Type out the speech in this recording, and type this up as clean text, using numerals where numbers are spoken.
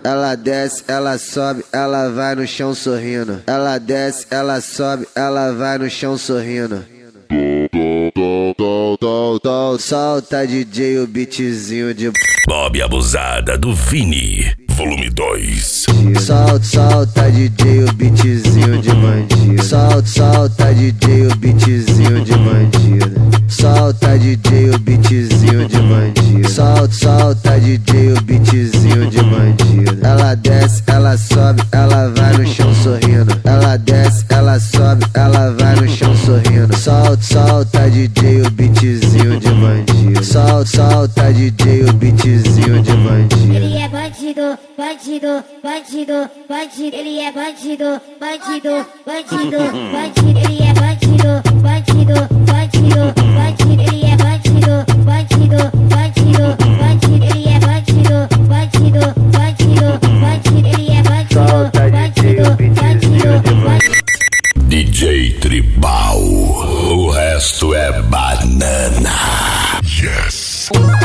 Ela desce, ela sobe, ela vai no chão sorrindo. Ela desce, ela sobe, ela vai no chão sorrindo. Solta DJ o beatzinho de Bob Abusada do Vini, volume 2. Solta DJ o beatzinho de bandido. Solta DJ o beatzinho de bandido. Solta DJ o beatzinho de bandido. Solta DJ o beatzinho de bandido. Ela desce, ela sobe, ela vai no chão sorrindo. Ela desce, ela sobe, ela vai no chão sorrindo. Solta DJ o beatzinho de bandido. Solta DJ o beatzinho de bandido. Ele é bandido, bandido, bandido, bandido. Ele é bandido, bandido, bandido, bandido. Ele é bandido, bandido, bandido, bandido. Ele é bandido, bandido, bandido, bandido. Ele é bandido, bandido, bandido, bandido. Ele é bandido, bandido, bandido, bandido. DJ Tribal, o resto é banana. Yes.